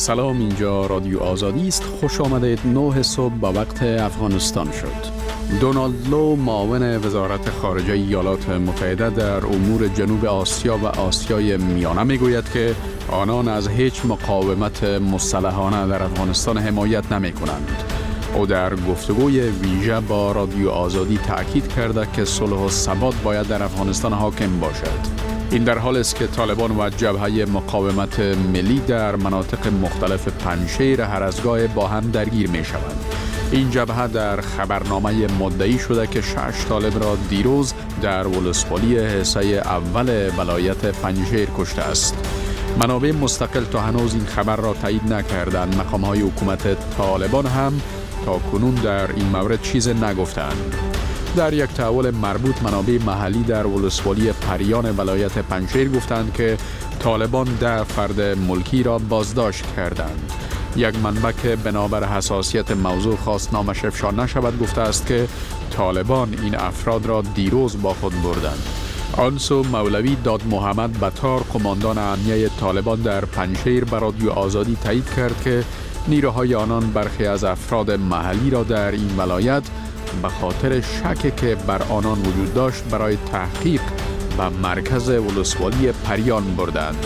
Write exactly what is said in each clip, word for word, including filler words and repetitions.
سلام، اینجا رادیو آزادی است. خوش آمدید. نه صبح با وقت افغانستان شد. دونالد لو، معاون وزارت خارجه ایالات متحده در امور جنوب آسیا و آسیای میانه میگوید که آنان از هیچ مقاومت مسلحانه در افغانستان حمایت نمی کنند. او در گفتگوی ویژه با رادیو آزادی تأکید کرده که صلح و ثبات باید در افغانستان حاکم باشد. این در حالی است که طالبان و جبهه مقاومت ملی در مناطق مختلف پنجشیر هر از گاه با هم درگیر می شوند. این جبهه در خبرنامه مدعی شده که شش طالب را دیروز در ولسوالی حصه اول ولایت پنجشیر کشته است. منابع مستقل تا هنوز این خبر را تایید نکردند. مقام‌های حکومت طالبان هم تا کنون در این مورد چیز نگفتند. در یک تحول مربوط، منابع محلی در ولسوالی پریان ولایت پنجشیر گفتند که طالبان ده فرد ملکی را بازداشت کردند. یک منبع که بنابر حساسیت موضوع خواست نامش افشا نشود گفته است که طالبان این افراد را دیروز با خود بردند. آنسو مولوی داد محمد بطار، قماندان امنیه طالبان در پنجشیر، به رادیو آزادی تایید کرد که نیروهای آنان برخی از افراد محلی را در این ولایت به خاطر شکی که بر آنان وجود داشت برای تحقیق و مرکز ولسوالی پریان بردند.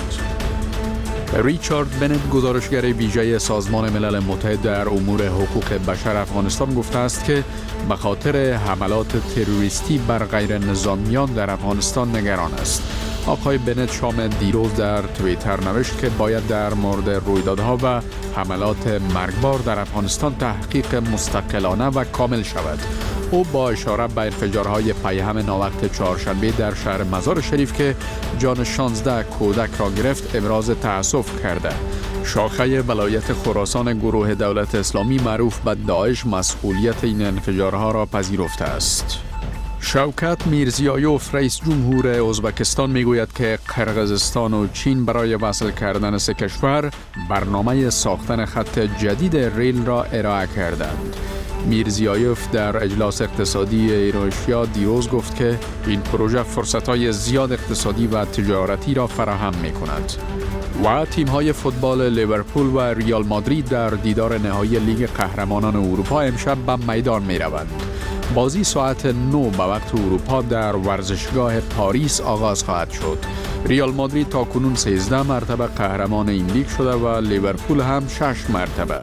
ریچارد بنت، گزارشگر ویژه سازمان ملل متحد در امور حقوق بشر افغانستان، گفته است که به خاطر حملات تروریستی بر غیر نظامیان در افغانستان نگران است. آقای بنت شام دیروز در توییتر نوشت که باید در مورد رویدادها و حملات مرگبار در افغانستان تحقیق مستقلانه و کامل شود. او با اشاره به انفجارهای پیهم ناوقت چهارشنبه در شهر مزار شریف که جان شانزده کودک را گرفت ابراز تأسف کرده. شاخه ولایت خراسان گروه دولت اسلامی معروف به داعش مسئولیت این انفجارها را پذیرفته است. شوکت میرزیایوف، رئیس جمهور ازبکستان، میگوید که قرقیزستان و چین برای وصل کردن سه کشور برنامه ساختن خط جدید ریل را ارائه کردند. میرزیایوف در اجلاس اقتصادی ایروشیا دیروز گفت که این پروژه فرصت‌های زیاد اقتصادی و تجارتی را فراهم می‌کند. و تیم‌های فوتبال لیورپول و ریال مادرید در دیدار نهایی لیگ قهرمانان اروپا امشب به میدان می‌روند. بازی ساعت نه به وقت اروپا در ورزشگاه پاریس آغاز خواهد شد. ریال مادرید تا کنون سیزده مرتبه قهرمان این لیگ شده و لیورپول هم شش مرتبه.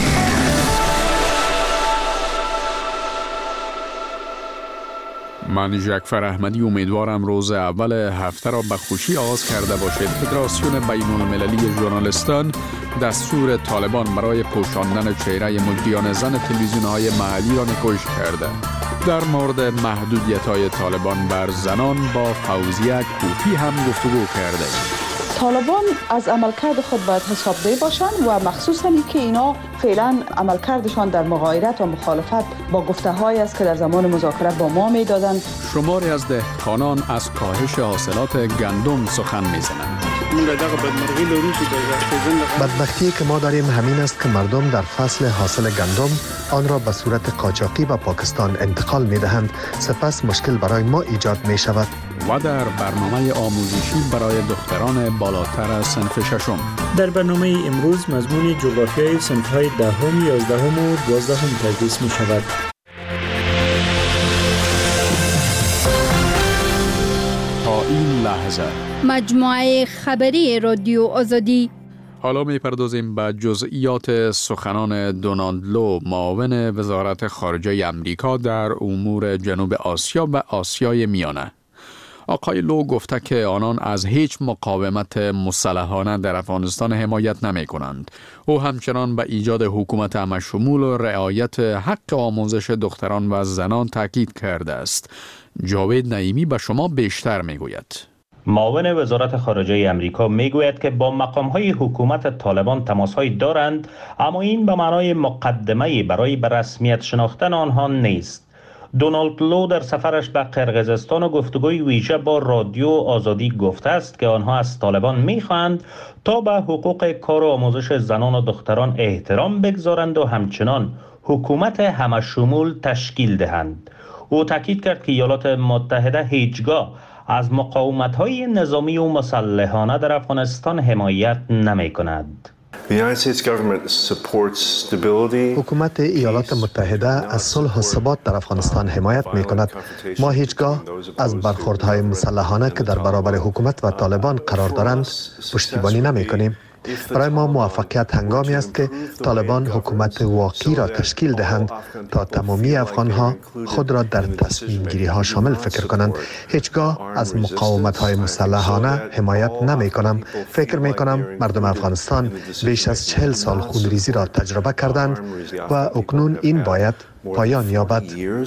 من جعفر احمدی امیدوارم روز اول هفته را به خوشی آغاز کرده باشید. فدراسیون بین المللی ژورنالیستان دستور طالبان برای پوشاندن چهره مجریان زن تلویزیون‌های محلی را نکوش کرده. در مورد محدودیت‌های طالبان بر زنان با فوزیه کوفی هم گفتگو کرده. طالبان از عملکرد خود باید حسابدهی باشند و مخصوصاً که اینا فعلا عملکردشان در مغایرت و مخالفت با گفته‌هایی است که در زمان مذاکره با ما می‌دادند. شماری از دهقانان از کاهش حاصلات گندم سخن می‌زنند. بدبختی که ما داریم همین است که مردم در فصل حاصل گندم آن را به صورت قاچاقی به پاکستان انتقال می‌دهند، سپس مشکل برای ما ایجاد می‌شود. و در برنامه آموزشی برای دختران بالاتر از صنف ششم، در برنامه امروز مضمون جغرافیای صنف‌های دهم، یازدهم و دوازدهم تدریس می‌شود. تا این لحظه مجموعه خبری رادیو آزادی. حالا می‌پردازیم به جزئیات سخنان دونالد لو، معاون وزارت خارجه امریکا در امور جنوب آسیا و آسیای میانه. آقای لو گفته که آنان از هیچ مقاومت مسلحانه در افغانستان حمایت نمی کنند. او همچنان به ایجاد حکومت همه‌شمول و رعایت حق آموزش دختران و زنان تاکید کرده است. جاوید نعیمی به شما بیشتر می گوید. معاون وزارت خارجه امریکا میگوید که با مقام‌های حکومت طالبان تماس‌های دارند، اما این به معنای مقدمه‌ای برای به رسمیت شناختن آنها نیست. دونالد لو در سفرش به قرقیزستان و گفتگوی ویژه با رادیو آزادی گفته است که آنها از طالبان می‌خواهند تا به حقوق کار و آموزش زنان و دختران احترام بگذارند و همچنان حکومت همه‌شمول تشکیل دهند. او تاکید کرد که ایالات متحده هیچگاه از مقاومت‌های نظامی و مسلحانه در افغانستان حمایت نمی‌کند. حکومت ایالات متحده از صلح و ثبات در افغانستان حمایت می کند. ما هیچگاه از برخوردهای مسلحانه که در برابر حکومت و طالبان قرار دارند پشتیبانی نمی کنیم. برای ما موفقیت هنگامی است که طالبان حکومت واقعی را تشکیل دهند تا تمامی افغانها خود را در تصمیم گیری ها شامل فکر کنند. هیچگاه از مقاومت های مسلحانه حمایت نمی کنم. فکر می کنم مردم افغانستان بیش از چهل سال خونریزی را تجربه کردند و اکنون این باید پایان یابد.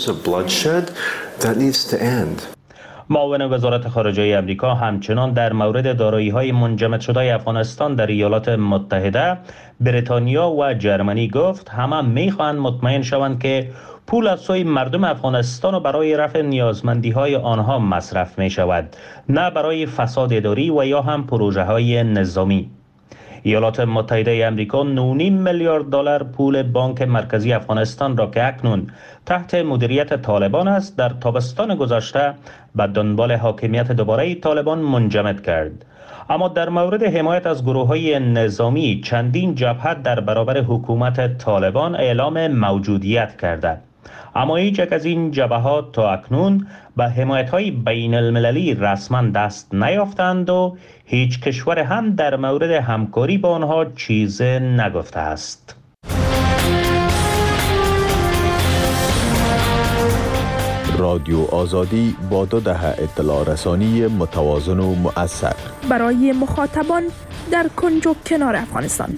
معاون وزارت خارجه آمریکا همچنان در مورد دارایی‌های منجمد شده افغانستان در ایالات متحده، بریتانیا و جرمنی گفت همه می‌خواهند مطمئن شوند که پول از سوی مردم افغانستان و برای رفع نیازمندی‌های آنها مصرف می‌شود، نه برای فساد اداری و یا هم پروژه‌های نظامی. ایالات متحده آمریکا نه و نیم میلیارد دلار پول بانک مرکزی افغانستان را که اکنون تحت مدیریت طالبان است در تابستان گذشته به دنبال حاکمیت دوباره طالبان منجمد کرد. اما در مورد حمایت از گروه‌های نظامی چندین جبهه در برابر حکومت طالبان اعلام موجودیت کرده، اما هیچ یک از این جبهات تا اکنون به حمایت‌های بین المللی رسما دست نیافتند و هیچ کشور هم در مورد همکاری با آنها چیز نگفته است. رادیو آزادی با دو دهه اطلاع رسانی متوازن و مؤثر برای مخاطبان در کنج و کنار افغانستان.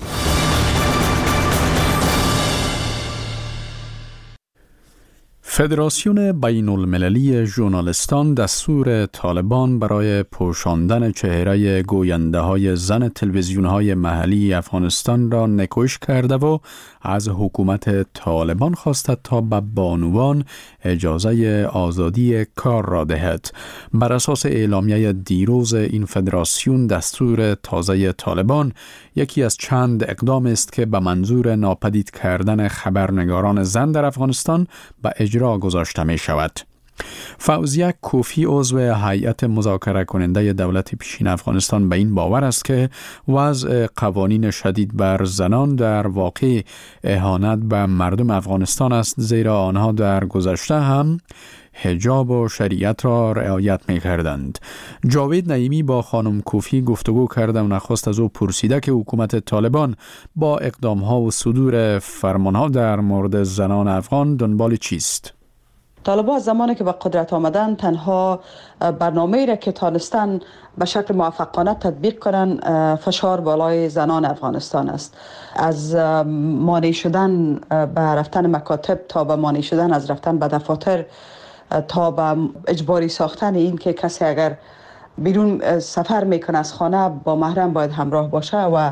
فدراسیون بین المللی ژورنالیستان دستور طالبان برای پوشاندن چهره گوینده های زن تلویزیون های محلی افغانستان را نکوش کرده و از حکومت طالبان خواسته تا به بانوان اجازه آزادی کار را دهد. بر اساس اعلامیه دیروز این فدراسیون، دستور تازه طالبان یکی از چند اقدام است که به منظور ناپدید کردن خبرنگاران زن در افغانستان به اجرا گذاشته می شود. فوزیه کوفی عضو هیئت مذاکره کننده دولت پیشین افغانستان به این باور است که وضع قوانین شدید بر زنان در واقع اهانت به مردم افغانستان است، زیرا آنها در گذشته هم حجاب و شریعت را رعایت می کردند. جاوید نعیمی با خانم کوفی گفتگو کرده و نخست از او پرسیده که حکومت طالبان با اقدام ها و صدور فرمان ها در مورد زنان افغان دنبال چیست؟ طالبان از زمانی که به قدرت آمدن تنها برنامه‌ای را که تانستن به شکل موفقانه تطبیق کنن فشار بالای زنان افغانستان است. از مانع شدن به رفتن مکاتب تا به مانع شدن از رفتن به دفاتر تا به اجباری ساختن این که کسی اگر بیرون سفر میکنه از خانه با محرم باید همراه باشه و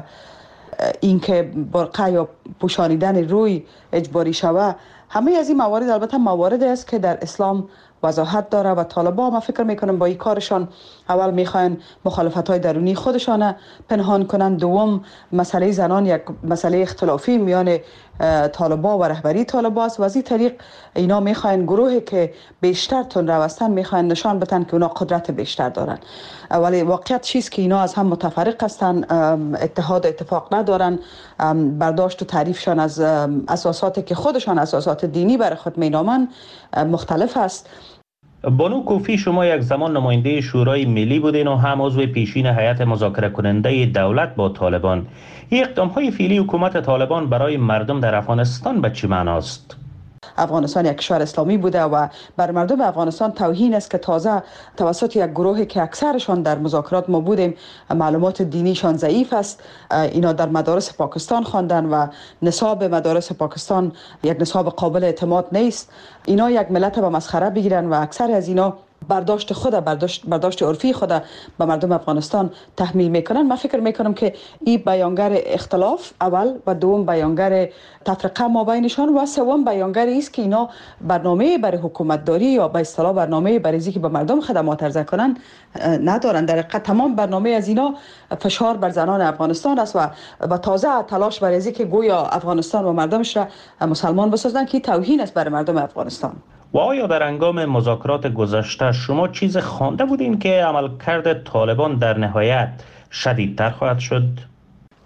اینکه برقه یا پوشانیدن روی اجباری شوه. همه از این موارد البته مواردی است که در اسلام وضاحت داره و طالبان ما فکر میکنم با این کارشان اول میخواین مخالفت های درونی خودشان پنهان کنند، دوم مسئله زنان یک مسئله اختلافی میان طالبان و رهبری طالبان است و از این طریق اینا میخواین گروهی که بیشتر تون روستن میخواین نشان بدن که اونا قدرت بیشتر دارن، ولی واقعیت چیست که اینا از هم متفرق هستن، اتحاد و اتفاق ندارن، برداشت و تعریفشان از اساساتی که خودشان اساسات دینی برای خود مینامن مختلف است. بانو کوفی، شما یک زمان نماینده شورای ملی بودین و هم عضو پیشین هیئت مذاکره کننده دولت با طالبان. این اقدام های فعلی حکومت طالبان برای مردم در افغانستان به چه معناست؟ افغانستان یک کشور اسلامی بوده و بر مردم افغانستان توهین است که تازه توسط یک گروهی که اکثرشان در مذاکرات ما بودیم معلومات دینیشان ضعیف است، اینا در مدارس پاکستان خواندن و نصاب مدارس پاکستان یک نصاب قابل اعتماد نیست. اینا یک ملت به مسخره بگیرن و اکثر از اینا برداشت خود برداشت برداشت عرفی خود به مردم افغانستان تحمیل میکنن. من فکر میکنم که این بیانگر اختلاف اول و دوم بیانگر تفرقه ما بینشان و سوم بیانگر است که اینا برنامه برای حکومت داری یا به اصطلاح برنامه برای اینکه به مردم خدمات عرضه کنن ندارن. در حقیقت تمام برنامه از اینا فشار بر زنان افغانستان است و و تازه تلاش برای اینکه گویا افغانستان و مردمش را مسلمان بسازن که توهین است بر مردم افغانستان. و آیا در هنگام مذاکرات گذشته شما چیز خوانده بودین که عملکرد طالبان در نهایت شدیدتر خواهد شد؟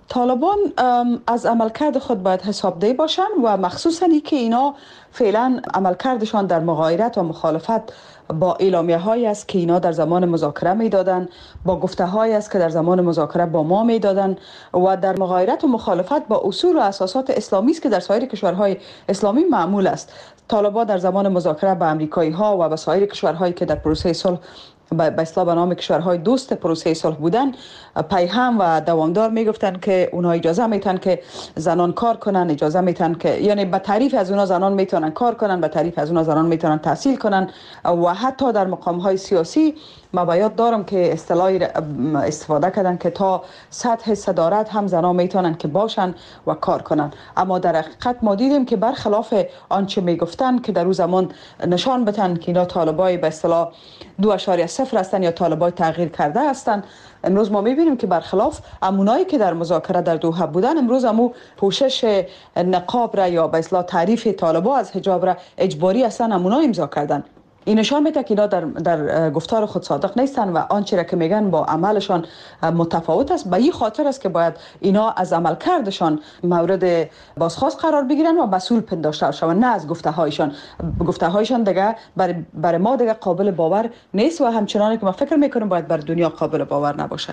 طالبان از عملکرد خود باید حسابدهی باشند و مخصوصاً ای که اینا فعلا عملکردشان در مغایرت و مخالفت با اعلامیه هایی است که اینا در زمان مذاکره میدادن، با گفته هایی است که در زمان مذاکره با ما میدادن و در مغایرت و مخالفت با اصول و اساسات اسلامی است که در سایر کشورهای اسلامی معمول است. طالبان در زمان مذاکره با امریکایی ها و با سایر کشورهایی که در پروسه صلح به اصطلاح به نام کشورهای دوست پروسه صلح بودن پیهم و دوامدار میگفتن که اونها اجازه میتن که زنان کار کنن، اجازه میتن که یعنی به تعریف از اونها زنان میتونن کار کنن، به تعریف از اونها زنان میتونن تحصیل کنن و حتی در مقام های سیاسی ما باید دارم که اصطلاحی استفاده کردن که تا سطح صدارت هم زنان میتونن که باشن و کار کنن. اما در حقیقت ما دیدیم که برخلاف آنچه میگفتن که در اون زمان نشان بدن که اینا طالبای به اصطلاح دو اشاریه صفر هستن یا طالبای تغییر کرده هستن، امروز ما میبینیم که برخلاف امونایی که در مذاکره در دوحه بودن امروز امو پوشش نقاب را یا به اصطلاح تعریف طالبا از حجاب را اجباری هستن امونا امضا کردن. این نشان میده که اینا در, در گفتار خود صادق نیستن و آنچه را که میگن با عملشان متفاوت است. به این خاطر است که باید اینا از عمل کردشان مورد بازخواست قرار بگیرن و مسئول پنداشته شوند، نه از گفته هایشان. گفته هایشان دیگه برای بر ما دیگه قابل باور نیست و همچنانی که ما فکر میکنم باید بر دنیا قابل باور نباشه.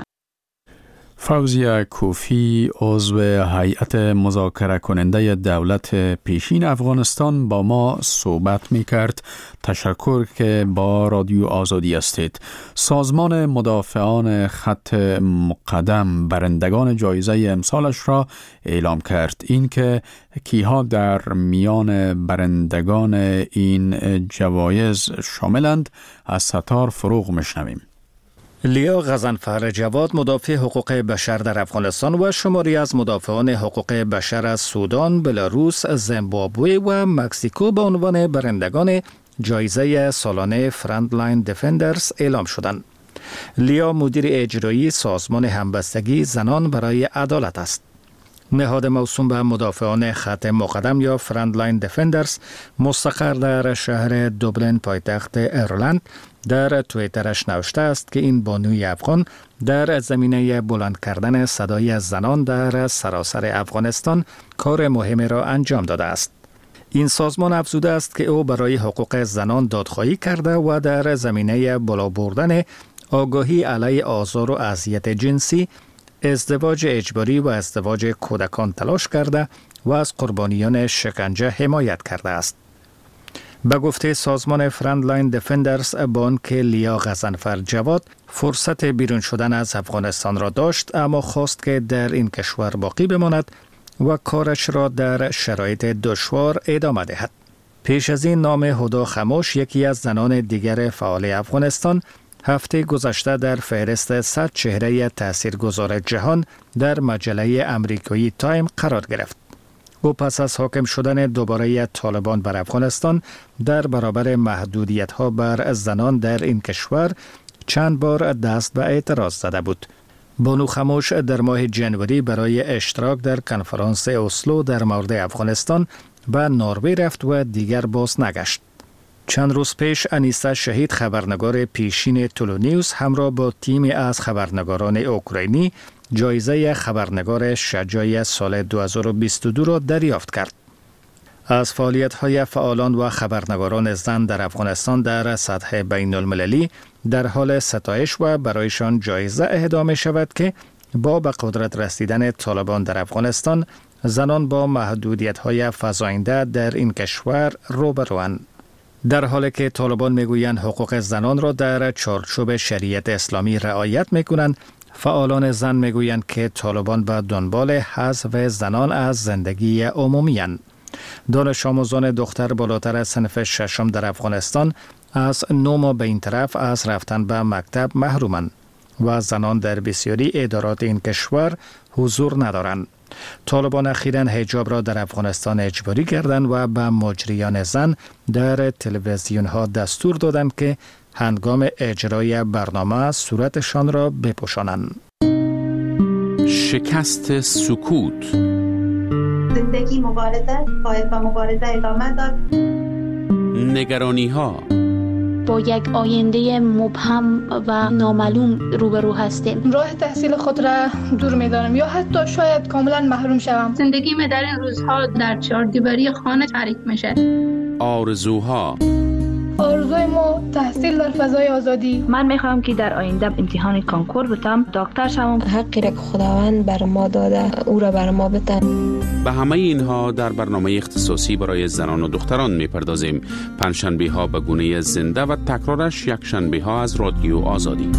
فوزیه کوفی عضو هیئت مذاکره کننده دولت پیشین افغانستان با ما صحبت می کرد. تشکر که با رادیو آزادی هستید. سازمان مدافعان خط مقدم برندگان جایزه امسالش را اعلام کرد. این که کیها در میان برندگان این جوایز شاملند از ستار فروغ میشنویم. لیا غضنفر جواد مدافع حقوق بشر در افغانستان و شماری از مدافعان حقوق بشر از سودان، بلاروس، زیمبابوه و مکزیکو به عنوان برندگان جایزه سالانه فرندلاین دفندرز اعلام شدند. لیا مدیر اجرایی سازمان همبستگی زنان برای عدالت است. نهاد موسوم به مدافعان خط مقدم یا فرندلاین دفندرز مستقر در شهر دوبلین پایتخت ایرلند در توییترش نوشته است که این بانوی افغان در زمینه بلند کردن صدای زنان در سراسر افغانستان کار مهمی را انجام داده است. این سازمان افزوده است که او برای حقوق زنان دادخواهی کرده و در زمینه بالا بردن آگاهی علیه آزار و اذیت جنسی، ازدواج اجباری و ازدواج کودکان تلاش کرده و از قربانیان شکنجه حمایت کرده است. به گفته سازمان فرندلاین دفندرز، بانک لیا غضنفر جواد فرصت بیرون شدن از افغانستان را داشت، اما خواست که در این کشور باقی بماند و کارش را در شرایط دشوار ادامه دهد. پیش از این نام هدا خموش، یکی از زنان دیگر فعال افغانستان، هفته گذشته در فهرست صد چهره تاثیرگذار جهان در مجله امریکایی تایم قرار گرفت. او پس از حاکم شدن دوباره طالبان بر افغانستان در برابر محدودیت‌ها بر زنان در این کشور چند بار دست به اعتراض زده بود. بانو خموش در ماه جنوری برای اشتراک در کنفرانس اسلو در مورد افغانستان به نروژ رفت و دیگر باز نگشت. چند روز پیش انیسه شهید خبرنگار پیشین تولونیوس همراه با تیمی از خبرنگاران اوکراینی جایزه خبرنگار شجاع سال دو هزار و بیست و دو را دریافت کرد. از فعالیت‌های فعالان و خبرنگاران زن در افغانستان در سطح بین المللی در حال ستایش و برایشان جایزه اهدا می شود که با به قدرت رسیدن طالبان در افغانستان زنان با محدودیت‌های فزاینده در این کشور روبروند. در حالی که طالبان میگویند حقوق زنان را در چارچوب شریعت اسلامی رعایت میکنند، فعالان زن میگویند که طالبان به دنبال حذف زنان از زندگی عمومی اند. دانش آموزان دختر بالاتر از صنف ششم در افغانستان از نه ماه به این طرف از رفتن به مکتب محرومند و زنان در بسیاری ادارات این کشور حضور ندارند. طالبان اخیراً حجاب را در افغانستان اجباری کردند و به مجریان زن در تلویزیون ها دستور دادند که هنگام اجرای برنامه صورتشان را بپوشانند. شکست سکوت. زندگی مبارزه، باید با مبارزه ادامه داد. نگرانی ها. با یک آینده مبهم و نامعلوم روبرو هستیم. راه تحصیل خود را دور می‌دانم یا حتی شاید کاملا محروم شوم. زندگیم در این روزها در چهاردیواری خانه تعریف میشه. آرزوها آرزوی ما تحصیل در فضای آزادی. من میخوام که در آینده امتحان کنکور بتم، دکتر شوم. حقی را که خداوند بر ما داده او را بر ما بده. به همه اینها در برنامه اختصاصی برای زنان و دختران میپردازیم. پنجشنبه ها به گونه زنده و تکرارش یک شنبه ها از رادیو آزادی.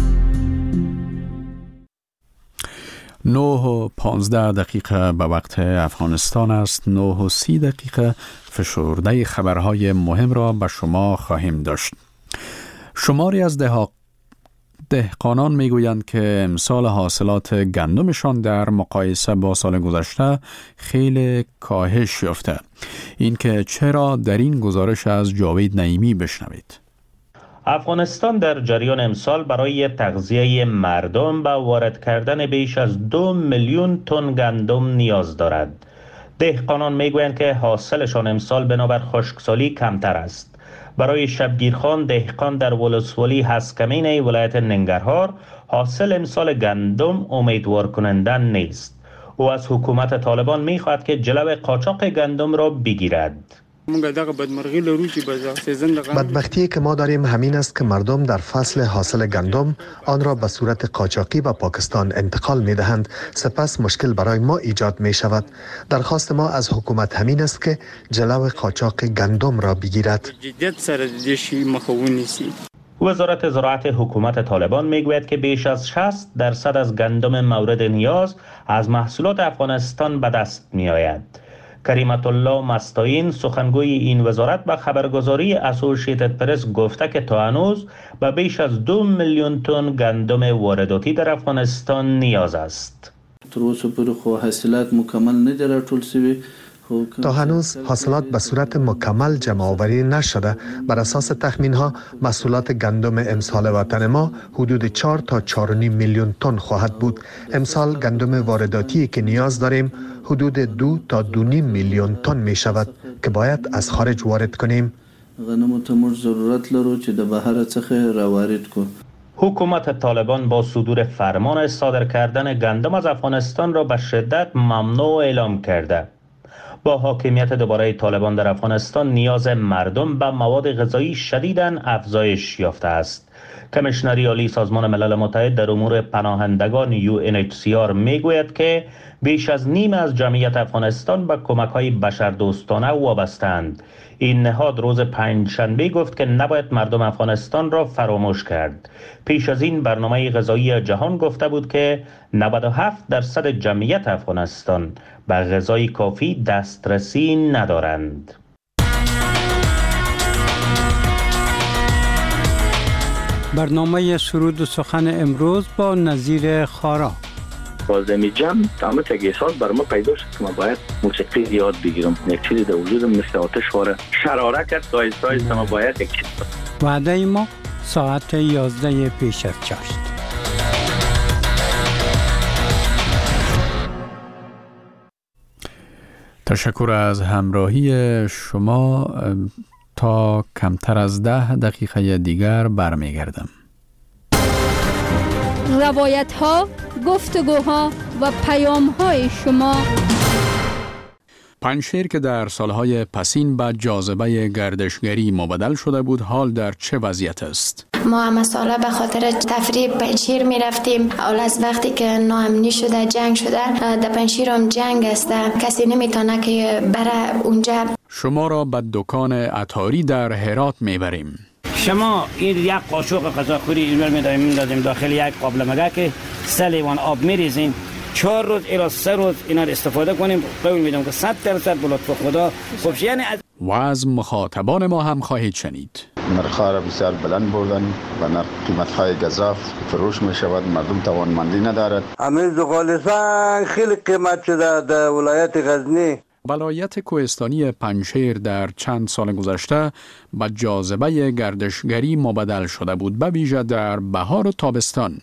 نه و پانزده دقیقه به وقت افغانستان است. نه و سی دقیقه فشرده خبرهای مهم را به شما خواهیم داشت. شماری از دهها دهقانان میگویند که امسال حاصلات گندمشان در مقایسه با سال گذشته خیلی کاهش یافته. این که چرا در این گزارش از جاوید نعیمی بشنوید. افغانستان در جریان امسال برای تغذیه مردم به وارد کردن بیش از دو میلیون تن گندم نیاز دارد. دهقانان میگویند که حاصلشان امسال بنابر خشکسالی کمتر است. برای شبگیرخان دهقان در ولسوالی هسکمین ولایت ننگرهار حاصل امسال گندم امیدوار کننده نیست. او از حکومت طالبان میخواهد که جلو قاچاق گندم را بگیرد. بدبختی که ما داریم همین است که مردم در فصل حاصل گندم آن را به صورت قاچاقی به پاکستان انتقال می دهند. سپس مشکل برای ما ایجاد می شود. درخواست ما از حکومت همین است که جلو قاچاق گندم را بگیرد. وزارت زراعت حکومت طالبان میگوید که بیش از شصت درصد از گندم مورد نیاز از محصولات افغانستان به دست می آید. کریمت الله مستاین سخنگوی این وزارت به خبرگزاری اسوسییتد پرس گفته که تا هنوز به بیش از دو میلیون تن گندم وارداتی در افغانستان نیاز است. تا هنوز حاصلات به صورت مکمل جمع آوری نشده. بر اساس تخمین ها محصولات گندم امسال وطن ما حدود چهار تا چهار و نیم میلیون تن خواهد بود. امسال گندم وارداتی که نیاز داریم حدود دو تا دو نیم میلیون تن می شود که باید از خارج وارد کنیم. غنمو ته ضرورت لرو چې د بهر څخه راوارد کو. حکومت طالبان با صدور فرمان صادر کردن گندم از افغانستان را به شدت ممنوع اعلام کرده. با حاکمیت دوباره طالبان در افغانستان نیاز مردم به مواد غذایی شدیداً افزایش یافته است. کمیشنری عالی سازمان ملل متحد در امور پناهندگان یو ان اچ سی آر میگوید که بیش از نیم از جمعیت افغانستان به کمک‌های بشردوستانه وابسته‌اند. این نهاد روز پنجشنبه گفت که نباید مردم افغانستان را فراموش کرد. پیش از این برنامه غذایی جهان گفته بود که نود و هفت درصد جمعیت افغانستان به غذای کافی دسترسی ندارند. برنامه سرود و سخن امروز با نظیر خارا. بازمی جمع تمام تگیسات بر ما پیدا شد که ما باید موسیقی یاد بگیرم. یک چیزی در وجودم مثل آتش واره شراره کرد. دایست دایست ما باید یک چیز وعده ما ساعت یازده پیش از چاشت. تشکر از همراهی شما. تا کمتر از ده دقیقه دیگر برمیگردم. روایت ها، گفتگوها و پیام های شما. پنجشیر که در سالهای پسین به جاذبه گردشگری مبدل شده بود، حال در چه وضعیت است؟ ما همه ساله به خاطر تفریح پنجشیر می رفتیم. اول از وقتی که ناامنی شده، جنگ شده، در پنجشیر هم جنگ است. کسی نمیتونه که بره اونجا. شما را به دکان عطاری در هرات میبریم. شما این یک قاشق غذاخوری اینور می‌داریم می‌دازیم داخل یک قابل مگه که سه لیوان آب می‌ریزیم. چهار روز الی سه روز اینا رو استفاده کنیم. قول میدم که صد درصد به لطف خدا خوب. یعنی و از مخاطبان ما هم خواهید شنید. نرخ‌ها را بسیار بلند بردن و نرخ قیمت‌های گزاف فروش می‌شود. مردم توانمندی ندارد. همین زغال‌سنگ خیلی قیمت شده در ولایت غزنی. ولایت کوهستانی پنجشیر در چند سال گذشته به جاذبه گردشگری مبدل شده بود، به ویژه در بهار و تابستان.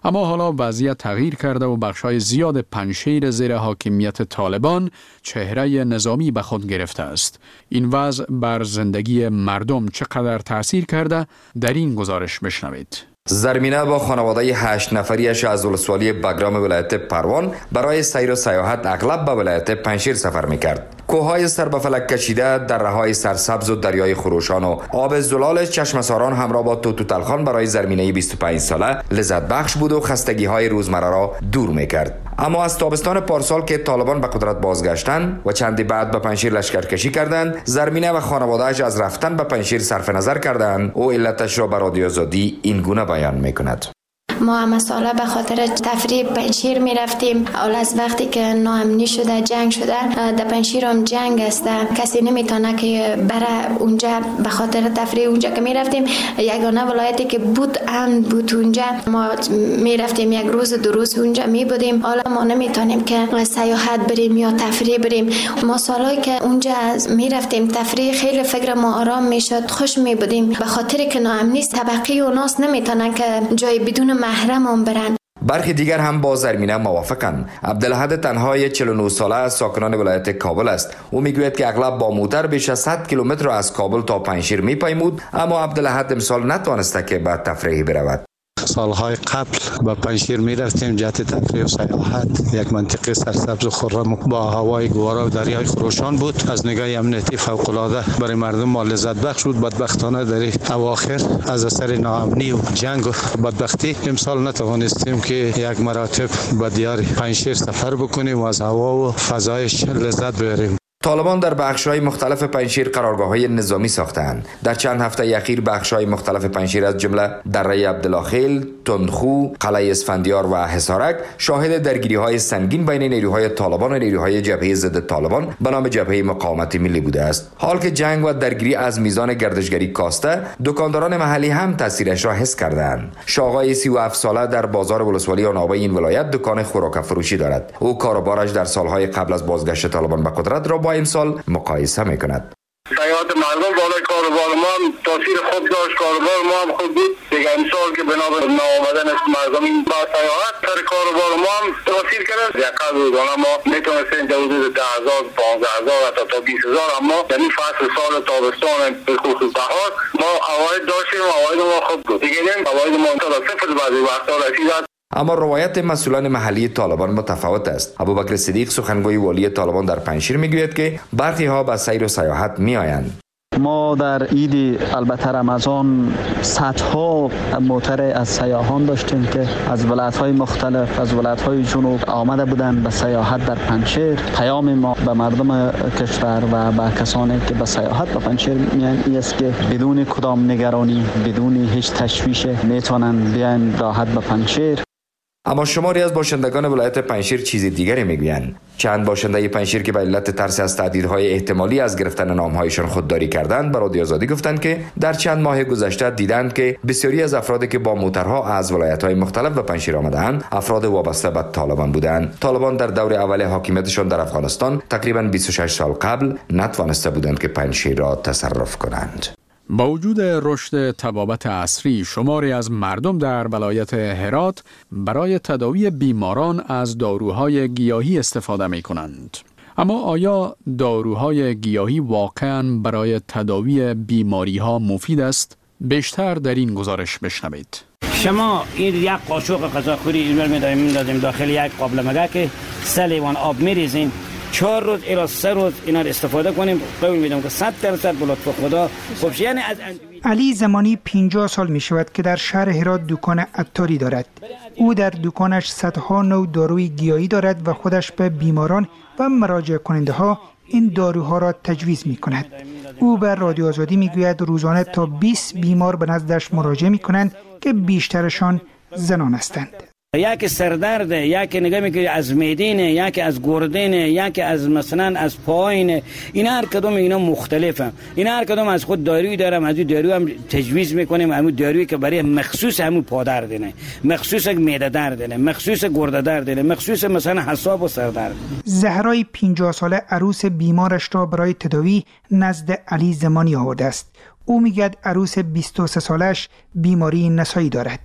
اما حالا وضعیت تغییر کرده و بخشای زیاد پنجشیر زیر حاکمیت طالبان چهره نظامی به خود گرفته است. این وضع بر زندگی مردم چقدر تأثیر کرده در این گزارش بشنوید. زرمینه با خانواده هشت نفریش از ولسوالی بگرام ولایت پروان برای سیر و سیاحت اغلب به ولایت پنجشیر سفر میکرد. کوههای سر به فلک کشیده، دره‌های سرسبز و دریای خروشان و آب زلال چشم ساران همراه با توتوتلخان برای زرمینه بیست و پنج ساله لذت بخش بود و خستگی‌های روزمره را دور میکرد. اما از تابستان پارسال که طالبان به قدرت بازگشتند و چندی بعد به پنجشیر لشکرکشی کردند، زرمینه و خانواده‌اش از رفتن به پنجشیر صرف نظر کردند. او علتش را به رادیو آزادی این گونه بیان میکند. ما همه ساله به خاطر تفریح پنجشیر می رفتیم. اول از وقتی که ناامنی شده، جنگ شده، در پنجشیر هم جنگ است، کسی نمیتونه که بره اونجا. به خاطر تفریح اونجا که می رفتیم، یگانه ولایتی که بود امن بود اونجا. ما می رفتیم یک روز دو روز اونجا می بودیم. حالا ما نمیتونیم که سیاحت بریم یا تفریح بریم. ما سالایی که اونجا می رفتیم تفریح، خیلی فکر ما آرام میشد، خوش می بودیم. به خاطر که ناامنی طبقی و ناس نمیتونن که جای بدون محرم برن. برخی دیگر هم با زرمینه موافقند. عبدالحد تنهای چهل و نه ساله از ساکنان ولایت کابل است. او میگوید که اغلب با موتر بیش از صد کیلومتر از کابل تا پنجشیر میپیمود، اما عبدالحد امسال نتوانسته که به تفریح برود. سالهای قبل با پنجشیر می رفتیم جهت تفریح و سیاحت. یک منطقه سرسبز و خرم با هوای گوارا و دریای خروشان بود. از نگاه امنیتی فوق العاده برای مردم ما لذت بخش بود. بدبختانه در اواخر از اثر ناامنی و جنگ و بدبختی امسال نتوانستیم که یک مراتب به دیار پنجشیر سفر بکنیم و از هوا و فضایش لذت ببریم. طالبان در بخش‌های مختلف پنجشیر قرارگاه‌های نظامی ساختند. در چند هفته اخیر بخش‌های مختلف پنجشیر از جمله دره عبدالخیل، تندخو، قلعه اسفندیار و حصارک شاهد درگیری‌های سنگین بین نیروهای طالبان و نیروهای جبهه ضد طالبان به نام جبهه مقاومت ملی بوده است. حال که جنگ و درگیری از میزان گردشگری کاسته، دکانداران محلی هم تاثیرش را حس کردند. شاغای سی و هفت ساله در بازار ولسوالی آنابه این ولایت دکان خوراک فروشی دارد. او کاروبارش در سالهای قبل از بازگشت طالبان به قدرت را با امسال مقایسه میکند. سیاحت مردم بالای کاروبار ما هم تاثیر خوب داشت. کاروبار ما هم خوب بود دیگه. امسال که بنا به ناآمدن مردم این با سیاحت سر کاروبار ما هم تاثیر کرد. یقه روزانه ما میتونستیم در حدود ده هزار، پانزده هزار حتی تا بیست هزار، اما در این فصل سال تابستان به خصوص بهار ما عواید داشتیم. عواید ما خوب بود دیگه. عواید ما تا صفر بعضی وقتا رسید. اما روایت مسئولان محلی طالبان متفاوت است. ابوبکر صدیق سخنگوی والی طالبان در پنجشیر میگوید که برخی ها به سیر و سیاحت میآیند. ما در عید البته رمضان صدها موتر از سیاحان داشتیم که از ولایت‌های مختلف، از ولایت‌های جنوب آمده بودند به سیاحت در پنجشیر. پیام ما به مردم کشور و به کسانی که به سیاحت به پنجشیر میان این است که بدون کدام نگرانی، بدون هیچ تشویش میتونن بیان راحت به پنجشیر. اما شماری از باشندگان ولایت پنجشیر چیز دیگری میگویند. چند باشنده پنجشیر که به علت ترس از تهدیدهای احتمالی از گرفتن نامهایشان خودداری کردند به رادیو آزادی گفتند که در چند ماه گذشته دیدند که بسیاری از افرادی که با موترها از ولایت‌های مختلف به پنجشیر آمدند افراد وابسته به طالبان بودند. طالبان در دور اول حاکمیتشان در افغانستان تقریباً بیست و شش سال قبل نتوانسته بودند که پنجشیر را تصرف کنند. با وجود رشد طبابت عصری، شماری از مردم در ولایت هرات برای تداوی بیماران از داروهای گیاهی استفاده می کنند. اما آیا داروهای گیاهی واقعاً برای تداوی بیماری ها مفید است؟ بیشتر در این گزارش بشنوید. شما این یک قاشق غذاخوری اینور می‌داریم می‌دادیم داخل یک قابل مگه سه لیوان آب می‌ریزیم، چهار روز الی سه روز اینا رو استفاده کنیم. قول میدم که صد درصد به لطف خدا خوب. یعنی از علی زمانی پنجاه سال می شود که در شهر هرات دکان عطاری دارد. او در دکانش صدها نوع داروی گیاهی دارد و خودش به بیماران و مراجع کننده ها این داروها را تجویز می کند. او به رادیو آزادی می گوید روزانه تا بیست بیمار به نزدش مراجعه می کنند که بیشترشان زنان هستند. یکی سردرد، یکی نگاه میکنی از میدینه، یکی از گردنه، یکی از مثلا از پایینه. این هر کدوم اینا مختلفه. این هر کدوم از خود دارویی دارم، از دارو هم تجویز میکنیم. همون دارویی که برای مخصوص همون پادرد نه، مخصوص معده درد نه، مخصوص گرده درد نه، مخصوص مثلا حساب و سردرد. زهرای پنجاه ساله عروس بیمارش را برای تداوی نزد علی زمانی آورده است. او میگه عروس بیست و سه سالش بیماری نسایی دارد.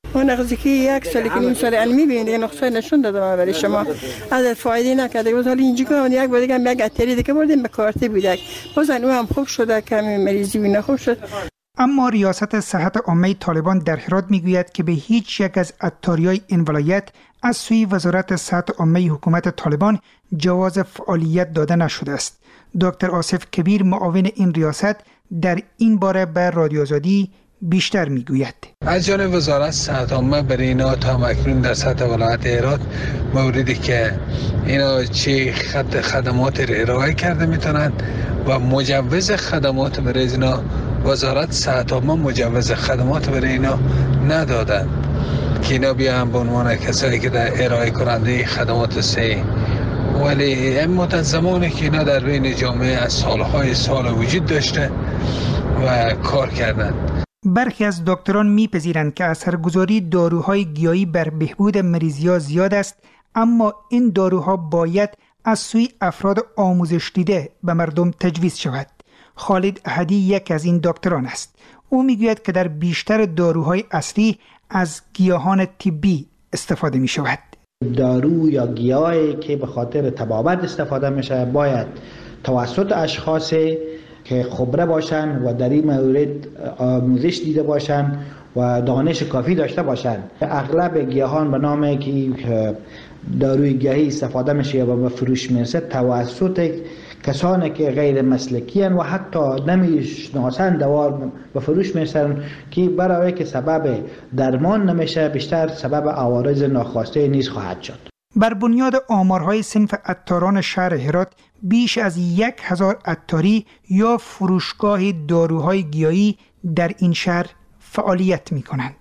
اون نقضی که یک سالی که نیم سالی علمی بینید نقصه نشون دادم برای شما ازت فایده نکرده بود. حالا اینجا که یک بار دیگه هم یک اتری دیگه بردیم به کارتی بودک بازن او هم خوب شده کمی مریضی و نخوب شد. اما ریاست صحت عامه طالبان در هرات میگوید که به هیچ یک از عطاریای این ولایت از سوی وزارت صحت عامه حکومت طالبان جواز فعالیت داده نشده است. دکتر آصف کبیر معاون این ریاست در این باره به رادیو آزادی بیشتر میگوید. از جانب وزارت صحت عامه برای اینا تا اکنون در سطح ولایت هرات موردی که اینا چه خط خدمات را ارائه کرده میتونند و مجوز خدمات برای اینا وزارت صحت عامه مجوز خدمات برای اینا ندادند که اینا بیان به عنوان کسایی که در ارائه کننده خدمات صحی. ولی این مدت زمانی که اینا در بین جامعه از سالهای سال وجود داشته و کار کردند. برخی از دکتران میپذیرند که اثرگذاری داروهای گیاهی بر بهبود مریضی‌ها زیاد است، اما این داروها باید از سوی افراد آموزش دیده به مردم تجویز شود. خالد احدی یک از این دکتران است. او میگوید که در بیشتر داروهای اصلی از گیاهان طبی استفاده می شود. دارو یا گیاهی که به خاطر طبابت استفاده میشه باید توسط اشخاصی که خبره باشن و در این مورد آموزش دیده باشن و دانش کافی داشته باشن. اغلب گیاهان به نام که داروی گیاهی استفاده میشه یا به فروش میرسه توسط کسانی که غیر مسلکی هستند و حتی نمیشناسند دوار به فروش میرسن که برای که سبب درمان نمیشه بیشتر سبب عوارض ناخواسته نیز خواهد شد. بر بنیاد آمارهای صنف عطاران شهر هرات بیش از یک هزار عطاری یا فروشگاه داروهای گیاهی در این شهر فعالیت می کنند.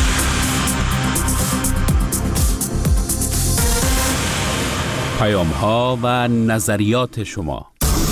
پیام ها و نظریات شما.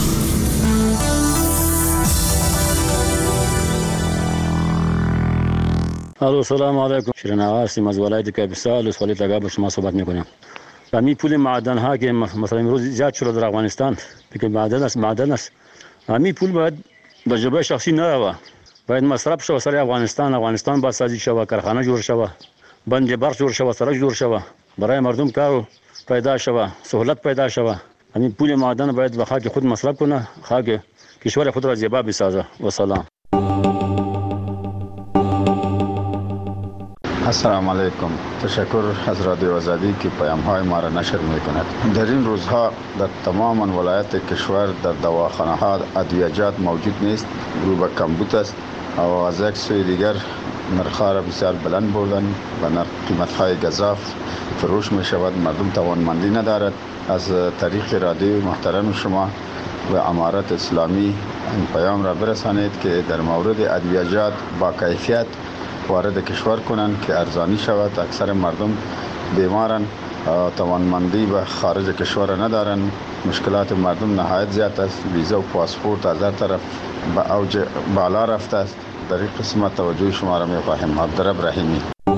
الو سلام علیکم. شیرین آقا هستیم از ولایت کاپیسا لسوالی تگا با شما صحبت میکنیم. و می پول معدن ها که مثلا امروز زیاد شده در افغانستان که معدن است معدن است همین پول باید به جیب شخصی نروه، باید مصرف شود سر افغانستان. افغانستان باید سازی شود، کارخانه جور شود، بند برق جور شود، سرک جور شود، برای مردم کار پیدا شود، سهولت پیدا شود. همین پول معدن باید به خاک خود مصرف کنه، خاک کشور خود را زیبا بسازه. و سلام. السلام علیکم. تشکر از رادیو آزادی که پیام های ما را نشر می کند. در این روزها در تمام ولایت کشور در دواخانه ها ادویجات موجود نیست، رو به کمبود است و از یک سوی دیگر نرخ‌ها را بسیار بلند بردن و نرخ قیمت های گزاف فروش می شود. مردم توانمندی ندارد. از طریق رادیو محترم شما و امارت اسلامی این پیام را برسانید که در مورد ادویجات با کیفیت وارد کشور کنند که ارزانی شود. اکثر مردم بیمارن، توانمندی به خارج کشور ندارن. مشکلات مردم نهایت زیاد است. ویزا و پاسپورت از هر طرف به اوج بالا رفته است. در این قسمت توجه شما را می‌خواهیم. عبدالرب رحیمی.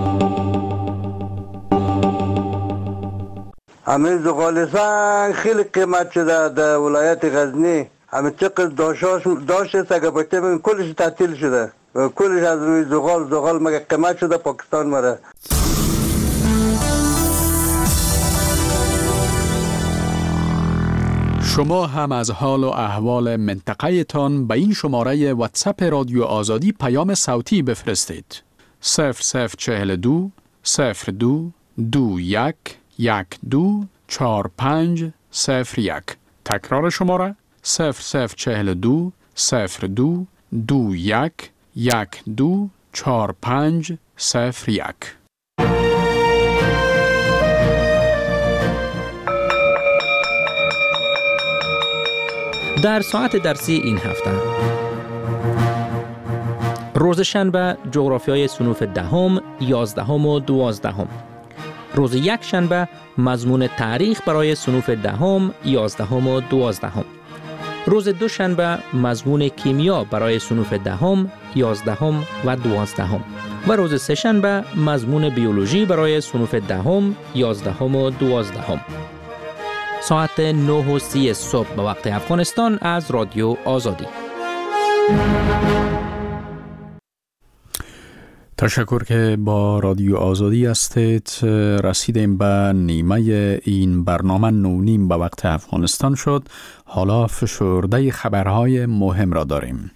همین زغال سنگ خیلی قیمت شده در ولایت غزنی. همین چقدر داشت داشت است اگه بچه ببین کلش تعطیل شده. کلش از روی زغال زغال مگه قیمت شده پاکستان مره. شما هم از حال و احوال منطقه تان به این شماره واتساپ رادیو آزادی پیام صوتی بفرستید. صفر صفر چهل دو صفر دو دو یک یک دو چار پنج صفر یک. تکرار شماره صفر صفر چهل دو صفر دو دو یک یک دو چار پنج صفر یک. در ساعت درسی این هفته روز شنبه جغرافیای صنوف دهم، یازدهم و دوازدهم. روز یک شنبه مضمون تاریخ برای صنوف دهم، یازدهم و دوازدهم. روز دوشنبه مضمون کیمیا برای صنوف دهم، یازدهم و دوازدهم. و روز سه شنبه مضمون بیولوژی برای صنوف دهم، یازدهم و دوازدهم. ساعت نه و سی صبح به وقت افغانستان از رادیو آزادی. تشکر که با رادیو آزادی هستید. رسیدیم به نیمه این برنامه نونیم به وقت افغانستان شد. حالا فشرده خبرهای مهم را داریم.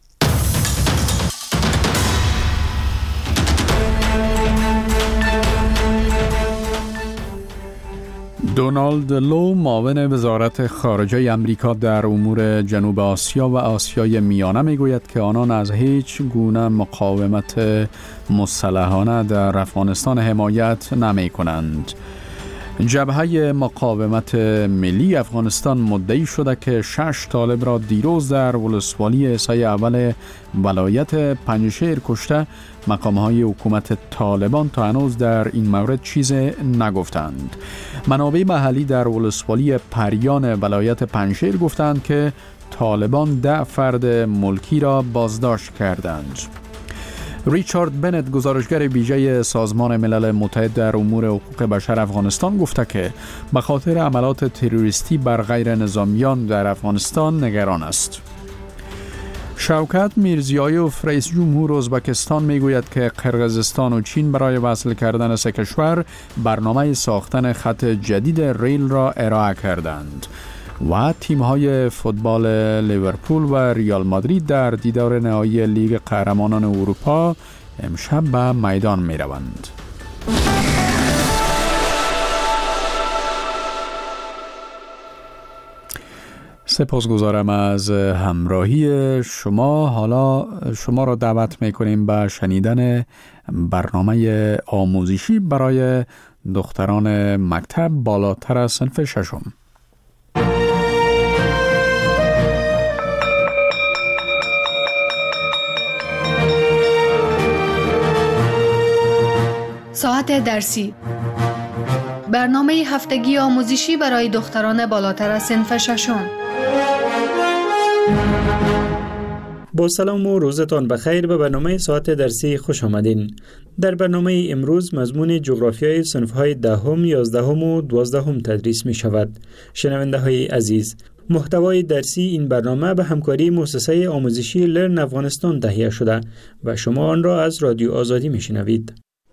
دونالد لو معاون وزارت خارجه امریکا در امور جنوب آسیا و آسیای میانه میگوید که آنان از هیچ گونه مقاومت مسلحانه در افغانستان حمایت نمی کنند. جبهه مقاومت ملی افغانستان مدعی شده که شش طالب را دیروز در ولسوالی سای اول ولایت پنجشیر کشته. مقامهای حکومت طالبان تا هنوز در این مورد چیز نگفتند. منابع محلی در ولسوالی پریان ولایت پنجشیر گفتند که طالبان ده فرد ملکی را بازداشت کردند. ریچارد بنت، گزارشگر ویژه سازمان ملل متحد در امور حقوق بشر افغانستان، گفته که به خاطر عملات تروریستی بر غیر نظامیان در افغانستان نگران است. شوکت میرزیایوف، رئیس جمهور ازبکستان، میگوید که قرقیزستان و چین برای وصل کردن سه کشور برنامه ساختن خط جدید ریل را ارائه کردند و تیم‌های فوتبال لیورپول و ریال مادرید در دیدار نهایی لیگ قهرمانان اروپا امشب به میدان می‌روند. سپاسگزارم از همراهی شما. حالا شما را دعوت می‌کنیم به شنیدن برنامه آموزشی برای دختران مکتب بالاتر از صنف ششم. ساعت درسی، برنامه هفتگی آموزشی برای دختران بالاتر از صنف ششم. با سلام و روزتان بخیر. به برنامه ساعت درسی خوش آمدین. در برنامه امروز مضمون جغرافیای صنف‌های دهم، یازدهم و دوازدهم تدریس می شود. شنونده های عزیز، محتوای درسی این برنامه به همکاری مؤسسه آموزشی لرن افغانستان تهیه شده و شما آن را از رادیو آزادی می شنوید.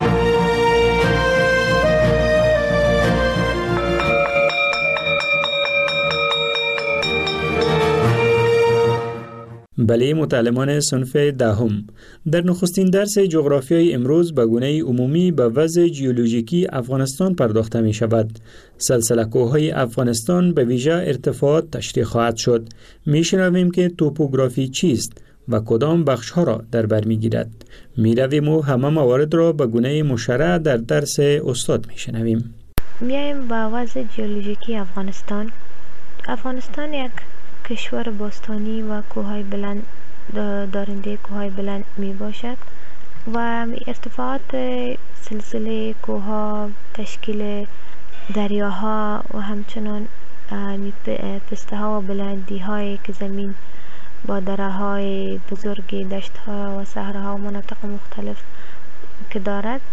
بله متعلمان صنف دهم، در نخستین درس جغرافیای امروز به گونه عمومی به وضع ژئولوژیکی افغانستان پرداخته می شود. سلسله کوههای افغانستان به ویژه ارتفاعات تشریح خواهد شد. می شنویم که توپوگرافی چیست و کدام بخشها را در بر می گیرد. می رویم و همه موارد را به گونه مشرع در درس استاد می شنویم. میایم با وضع ژئولوژیکی افغانستان. افغانستان یک کشور باستانی و کوههای بلند دارنده کوههای بلند می باشد و ارتفاعات سلسله کوهها، تشکیل دریاها و همچنان پسته ها و بلندی هایی که زمین با دره های بزرگ، دشت ها و صحراها و مناطق مختلف که دارد،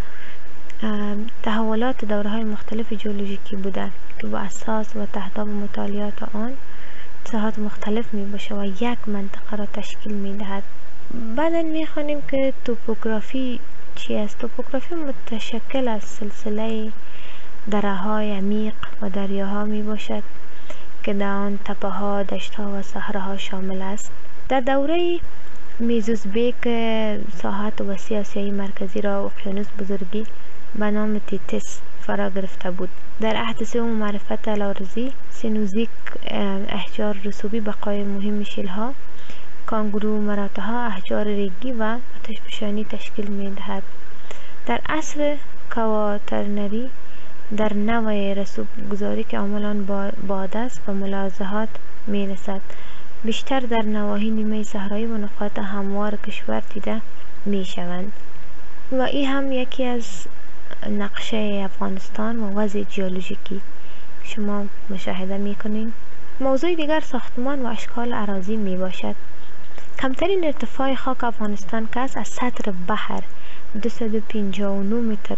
تحولات دوره های مختلف ژئولوژیکی بودند که با اساس و تحت مطالعات آن ساحات مختلف می باشه و یک منطقه را تشکیل می دهد. بعدا می خوانیم که توپوگرافی چی است؟ توپوگرافی متشکل از سلسله دره های عمیق و دریاها می باشد که در آن تپه ها، دشت ها و صحراها شامل است. در دوره میزوزبیک ساحات وسیع آسیای مرکزی را اقیانوس بزرگی به نام تیتس فرا گرفته بود. در عهد سوم معرفت لاورزی، سینوزیک احجار رسوبی بقای مهم شیلها، کانگرو مراتها احجار ریگی و آتشفشانی تشکیل می دهد. در عصر کواترنری در نوع رسوب گذاری که عملان باد است و ملاحظات می رسد. بیشتر در نواحی نیمه صحرایی و نقاط هموار کشور دیده می شوند و این هم یکی از نقشه افغانستان و وضع ژئولوژیکی شما مشاهده می کنید. موضوع دیگر ساختمان و اشکال اراضی می باشد. کمترین ارتفاع خاک افغانستان که از سطح بحر دویست و پنجاه و نه متر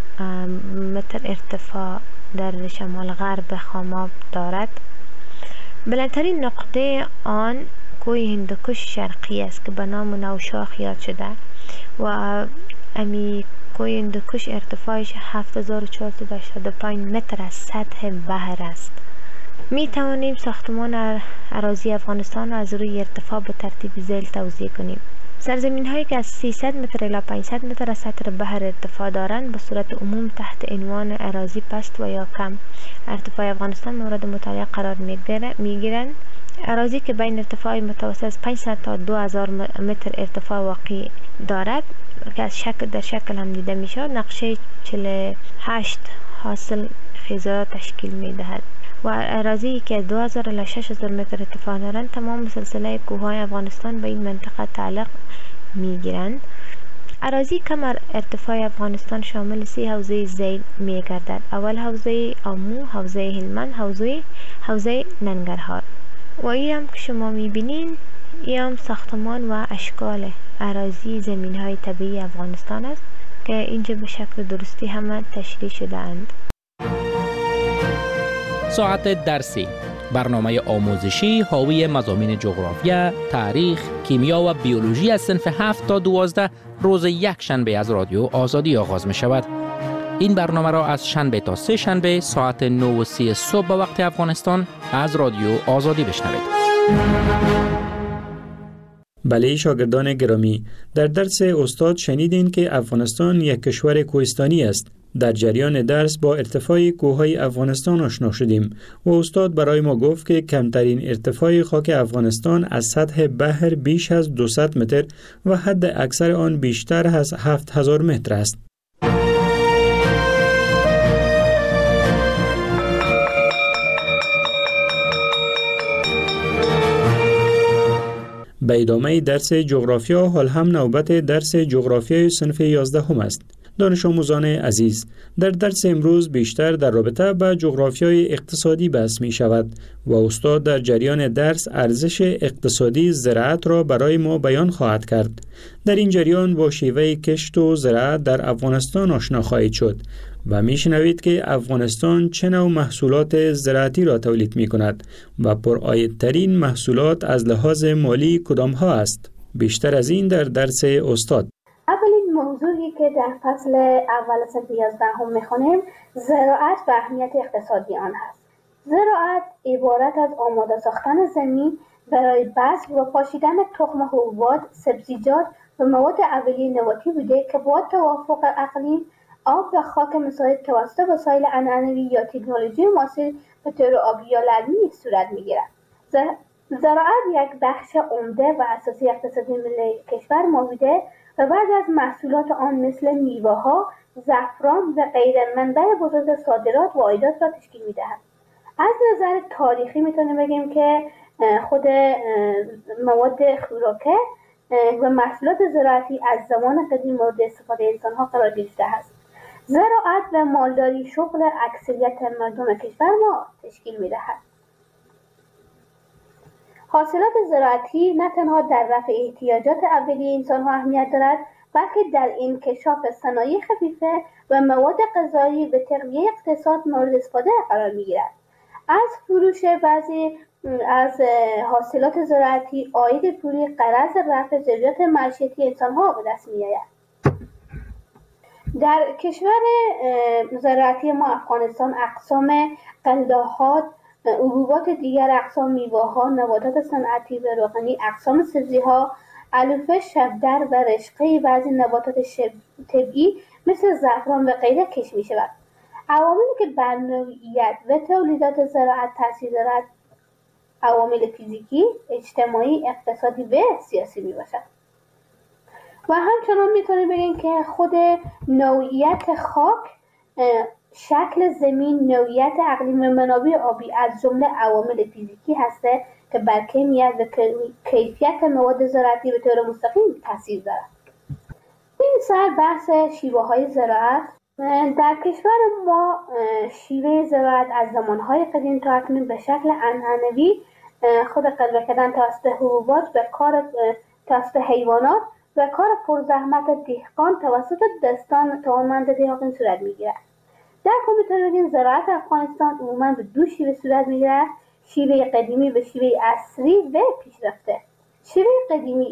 متر ارتفاع در شمال غرب خاماب دارد. بلندترین نقطه آن کوه هندوکش شرقی است که به نام نوشاخ یاد شده و امی کوه هندوکش ارتفاعش هفت هزار و چهارصد و هشتاد و پنج متر از سطح بحر است. می توانیم ساختمان اراضی افغانستان را از روی ارتفاع به ترتیب ذیل توضیح کنیم. سرزمین هایی که از سیصد متر الی پانصد متر از سطح بحر ارتفاع دارند به صورت عموم تحت عنوان اراضی پست و یا کم ارتفاع افغانستان مورد مطالعه قرار می گیرند. اراضی که بین ارتفاع متوسط از پانصد تا دو هزار متر ارتفاع واقع دارد که از شکل در شکل هم دیده می شود نقشه چهل و هشت حاصل خیزرات تشکیل می دهد و اراضی که از دو هزار الی شش هزار متر ارتفاع دارند تمام سلسله کوههای افغانستان به این منطقه تعلق می گیرند. اراضی کم ارتفاع افغانستان شامل سی حوزه ذیل می گردد. اول حوزه آمو، حوزه هلمند، حوزه حوزه ننگرهار. و این هم که شما می بینین این هم ساختمان و اشکال اراضی زمین های طبیعی افغانستان است که اینجا به شکل درستی همه تشریح شده اند. ساعت درسی، برنامه آموزشی حاوی مضامین جغرافیا، تاریخ، کیمیا و بیولوژی از صنف هفت تا دوازده روز یک شنبه از رادیو آزادی آغاز می شود. این برنامه را از شنبه تا سه شنبه ساعت نه و سی صبح به وقت افغانستان از رادیو آزادی بشنوید. بله شاگردان گرامی، در درس استاد شنیدین که افغانستان یک کشور کوهستانی است. در جریان درس با ارتفاع کوههای افغانستان آشنا شدیم و استاد برای ما گفت که کمترین ارتفاع خاک افغانستان از سطح بحر بیش از دویست متر و حد اکثر آن بیشتر از هفت هزار متر است. به ادامه درس جغرافیا حال هم نوبت درس جغرافیای صنف یازده هم است. دانش آموزان عزیز، در درس امروز بیشتر در رابطه با جغرافیای اقتصادی بحث می شود و استاد در جریان درس ارزش اقتصادی زراعت را برای ما بیان خواهد کرد. در این جریان با شیوه کشت و زراعت در افغانستان آشنا خواهید شد و می شنوید که افغانستان چه نوع محصولات زراعتی را تولید می کند و پرعایدترین محصولات از لحاظ مالی کدام ها است. بیشتر از این در درس استاد. اولین موضوعی که در فصل اول صنف یازده هم میخونیم زراعت و اهمیت اقتصادی آن هست. زراعت عبارت از آماده ساختن زمین برای بذر و پاشیدن تخم حبوبات، سبزیجات و مواد اولیه نباتی بوده که با توافق اقلیم، آب و خاک مساعد توسط وسایل عنعنوی یا تکنولوژی معاصر به طور آبی یا لرمی صورت میگیرد. زراعت یک بخش عمده و اساسی اقتصادی ملی کشور ما بوده و بعد از محصولات آن مثل میوه‌ها، زعفران و غیره منبع بزرگ صادرات و عایدات را تشکیل می‌دهد. از نظر تاریخی میتونیم بگیم که خود مواد خوراکه و محصولات زراعتی از زمان قدیم مورد استفاده انسان‌ها قرار گرفته است. زراعت و مالداری شغل اکثریت مردم کشور ما تشکیل می‌دهد. حاصلات زراعتی نه تنها در رفع احتیاجات اولیه انسان‌ها اهمیت دارد، بلکه در انکشاف صنایع خفیفه و مواد غذایی به تقویه اقتصاد مورد استفاده قرار می‌گیرد. از فروش بعضی از حاصلات زراعتی عاید پولی غرض رفع ضروریات معیشتی انسان‌ها به دست می‌آید. در کشور زراعتی ما افغانستان اقسام غله‌ها، حبوبات دیگر، اقسام میوه‌ها، نباتات صنعتی و روغنی، اقسام سبزی‌ها، علوفه، شبدر و رشقه بعضی نباتات طبیعی مثل زعفران و غیره کشت می‌شود. عواملی که بر نوعیت و تولیدات زراعت تاثیر دارد عوامل فیزیکی، اجتماعی، اقتصادی و سیاسی میباشد. و همچنان میتونیم بگیم که خود نوعیت خاک، شکل زمین، نوعیت اقلیم و منابع آبی از جمله عوامل فیزیکی هسته که بر کیفیت و کیفیت مواد زراعتی به طور مستقیم تاثیر دارد. این سر بحث شیوه های زراعت. در کشور ما شیوه زراعت از زمانهای قدیم تا اکنون به شکل عنعنوی خود قلبه کردن توسط حبوبات و کار توسط حیوانات و کار پرزحمت دهقان توسط دستان توانمند دهقان صورت میگیرد. در کل میتونیم بگیم زراعت افغانستان عموما به دو شیوه صورت میگیرد: شیوه قدیمی و شیوه عصری و پیشرفته. شیوه قدیمی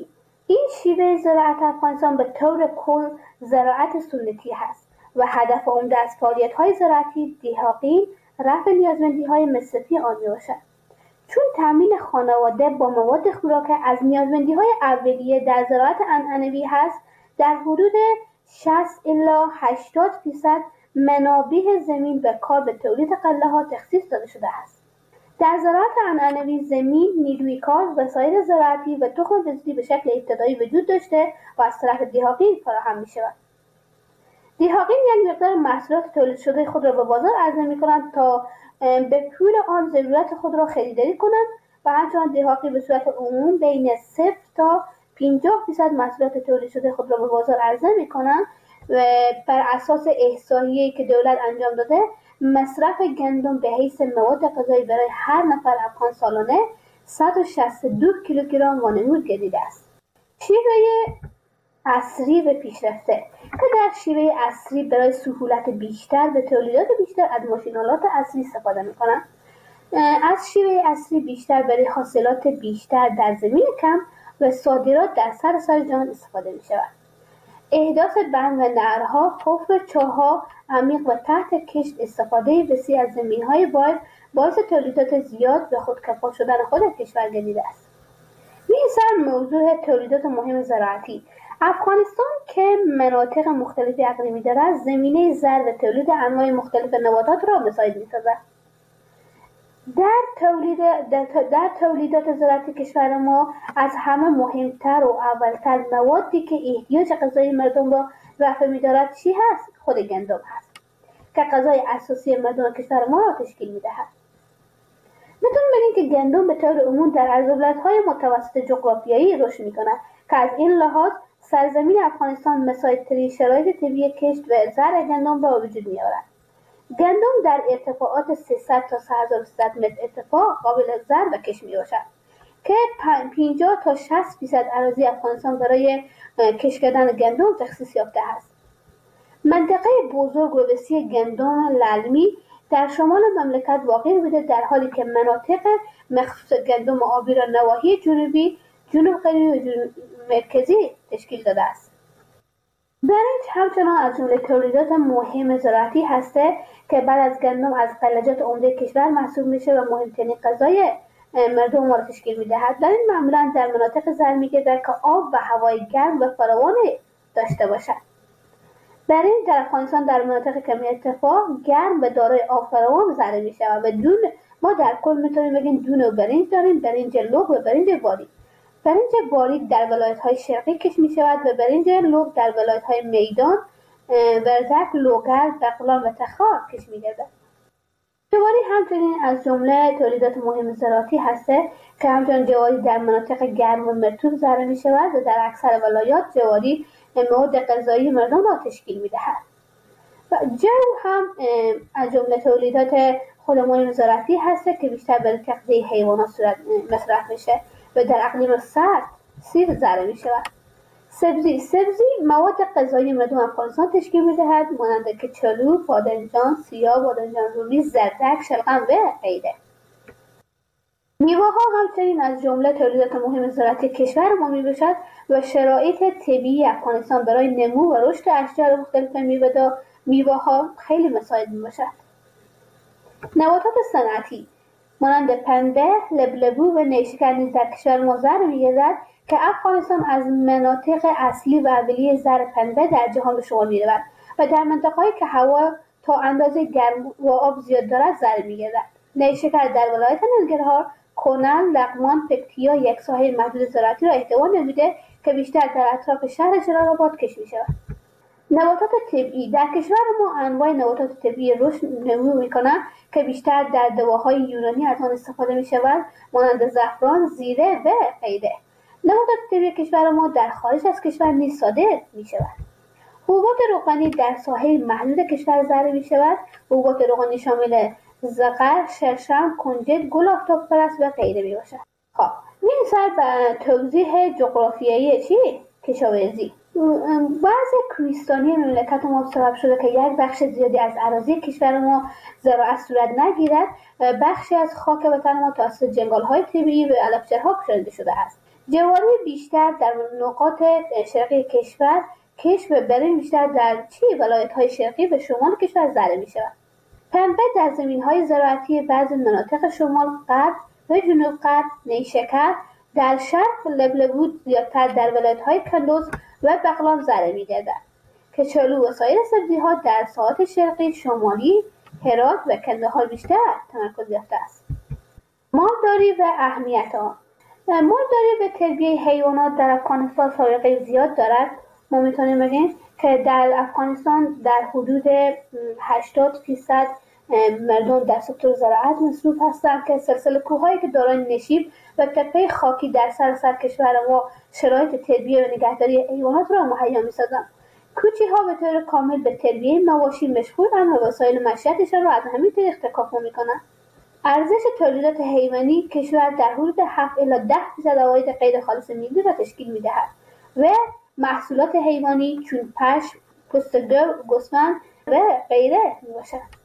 این شیوه زراعت افغانستان به طور کل زراعت سنتی هست و هدف عمده از فعالیت‌های زراعتی دهاقی رفع نیازمندی‌های مصرفی آن می‌باشد. چون تامین خانواده با مواد خوراکی از نیازمندی‌های اولیه در زراعت عنعنوی هست، در حدود شصت الی هشتاد درصد منابع زمین به کار به تولید غله‌ها تخصیص داده شده است. در زراعت عنعنوی زمین، نیروی کار، وسایل زراعتی و تخم بذری به شکل ابتدایی وجود داشته و از طرف دهاقین فراهم می‌شود. دهاقین یک مقدار محصولات تولید شده خود را به بازار عرضه می‌کنند تا به پول آن ضرورت خود را خریداری کنند و همچنان دهاقی به صورت عموم بین صفر تا پنجاه درصد محصولات تولید شده خود را به بازار عرضه می‌کنند و بر اساس احصایه‌ای که دولت انجام داده مصرف گندم به حیث مواد غذایی برای هر نفر افغان سالانه صد و شصت و دو کیلوگرم وانمود گردیده است. شیوه عصری و پیشرفته که در شیوه عصری برای سهولت بیشتر به تولیدات بیشتر از ماشین‌آلات عصری استفاده می‌کنند. از شیوه عصری بیشتر برای حاصلات بیشتر در زمین کم و صادرات در سراسر جهان استفاده می‌شود. احداث بند و نهرها، حفر چاه‌ها عمیق و تحت کشت، استفاده وسیع از زمین‌های باید باعث تولیدات زیاد و خودکفا شدن خود کشور گردیده است. می‌رسم موضوع تولیدات مهم زراعتی. افغانستان که مناطق مختلف اقلیمی دارد، زمینه زرع و تولید انواع مختلف نباتات را مساعد می‌سازد. در تولید در, در تولیدات زراعتی کشور ما از همه مهمتر و اولتر موادی که احتیاج غذایی مردم را رفع می‌دارد چی هست؟ خود گندم هست که غذای اساسی مردم کشور ما را تشکیل می‌دهد. میتونیم بگیم که گندم به طور عموم در عرض‌البلدهای متوسط جغرافیایی رشد می‌کند که از این لحاظ سرزمین افغانستان مساعدترین شرایط طبیعی کشت و زرع گندم را وجود می‌آورد. گندم در ارتفاعات سیصد تا سه هزار و سیصد متر ارتفاع قابل زرع و کشت می‌باشد که پنجاه تا شصت درصد اراضی افغانستان برای کشت کردن گندم تخصیص یافته است. منطقه بزرگ و وسیع گندم للمی در شمال مملکت واقع بوده، در حالی که مناطق مخصوص گندم آبی را نواحی جنوبی، جنوب غربی و جنوب مرکزی تشکیل داده است. برنج همچنان از جمله تولیدات مهم زراعتی هسته که بعد از گندم از غلجات عمده کشور محسوب میشه و مهمترین غذای مردم ما را تشکیل میدهد. برنج معمولا در مناطق زرع میگردد که آب و هوای گرم و فراوان داشته باشد. برنج در افغانستان در مناطق کمی ارتفاع گرم و دارای آب فراوان زرع میشود و دون ما در کل میتونیم بگیم دونه و برنج داریم، برنج لوگ و برنج باریک. برنج باریک در ولایت‌های شرقی کشت می‌شود و برنج لوگ در ولایت‌های میدان، ورزک، لوگر، بغلان و تخار کشت می‌گردد. جواری همچنین از جمله تولیدات مهم زراعتی هسته که همچنین جواری در مناطق گرم و مرطوب زرع می‌شود و در اکثر ولایات جواری مواد غذایی مردم را تشکیل می‌دهد. و جو هم از جمله تولیدات خود مهم زراعتی هسته که بیشتر برای تغذیه حیوانات صورت مصرف میشه و در اقلیم سرد سیر زرع می شود. سبزی سبزی مواد غذایی مردم افغانستان تشکیل می دهد، مانند که چلو، بادنجان، سیاه، بادنجان رومی، زردک، شلغم و غیره. میوه ها همچنین از جمله تولیدات مهم زراعتی کشور ما می باشد و شرایط طبیعی افغانستان برای نمو و رشد اشجار مختلف میوه میوه ها خیلی مساعد می باشد. نباتات صنعتی مانند پنبه، لبلبو و نیشکر نیز در کشور ما زرع می‌گردد که افغانستان از مناطق اصلی و اولیه زرع پنبه در جهان به شمار می‌رود و در مناطق‌هایی که هوا تا اندازه گرم و آب زیاد دارد زرع می‌گردد. نیشکر در ولایت ننگرهار، کنل، لغمان، پکتیا یک ساحه محدود زراعتی را احتوا نموده که بیشتر در اطراف شهر جلال‌آباد کشت می‌شود. نباتات طبیعی در کشور ما انواع نباتات طبیعی رشد نمو می‌کنند که بیشتر در دواهای یونانی از آن استفاده می‌شود، مانند زعفران، زیره و غیره. نباتات طبیعی کشور ما در خارج از کشور نیز صادر می‌شود. حبوبات روغنی در ساحه محدود کشور زرع می‌شود. حبوبات روغنی شامل زغر، شرشم، کنجد، گل آفتاب پرست و غیره میباشد. خب می‌رسد به توضیح جغرافیایی چی؟ کشاورزی. بعض کوهستانی مملکت ما سبب شده که یک بخش زیادی از اراضی کشور ما زراعت صورت نگیرد و بخشی از خاک وطن ما توسط جنگل‌های طبیعی و علفجرها پوشانده شده است. جواری بیشتر در نقاط شرقی کشور، کشف برنج بیشتر در چی ولایت‌های شرقی و شمال کشور زده می‌شود. پنبه در زمین‌های زراعتی بعضی مناطق شمال غرب و جنوب غرب، نیشکر در شرق لبلبود زیادتر در ولایت‌های کندوز و بغلان زده می‌گردد که چالو و سایر سبزی‌ها در ساحات شرقی، شمالی، هرات و کندهار بیشتر تمرکز یافته است. مالداری و اهمیت آن. مالداری و تربیت حیوانات در افغانستان سابقه زیاد دارد. ما میتونیم بگیم که در افغانستان در حدود هشتاد درصد مردم در سکتور زراعت مصروف هستند که سلسله کوههایی که دارای نشیب و تپه خاکی در سراسر کشور ما شرایط تربیت و نگهداری حیوانات را مهیا می‌سازند. کوچی‌ها به طور کامل به تربیت مواشی مشغول اند و وسایل معیشتشان را از همین طریق تکامل می‌کنند. ارزش تولیدات حیوانی کشور در حدود هفت الی ده درصد عواید غیر خالص ملی را تشکیل می‌دهد و محصولات حیوانی چون پشم، پوست گاو، گوسفند و غیره میباشد.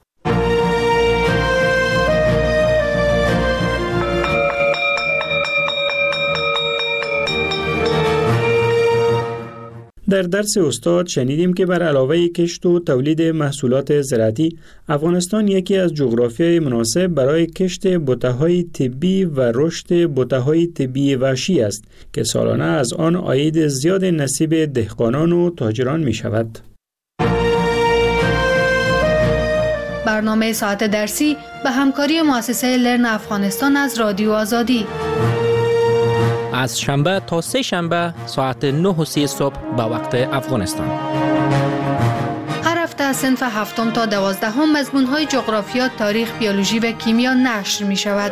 در درس استاد شنیدیم که بر علاوه کشت و تولید محصولات زراعتی، افغانستان یکی از جغرافیای مناسب برای کشت بوته‌های طبی و رشد بوته‌های طبی وحشی است که سالانه از آن عاید زیاد نصیب دهقانان و تاجران می شود. برنامه ساعت درسی به همکاری مؤسسه لرن افغانستان از رادیو آزادی. از شنبه تا سه شنبه ساعت نه و سی صبح به وقت افغانستان. هر هفته صنف هفتم تا دوازدهم مضمون‌های جغرافیا، تاریخ، بیولوژی و کیمیا نشر می شود.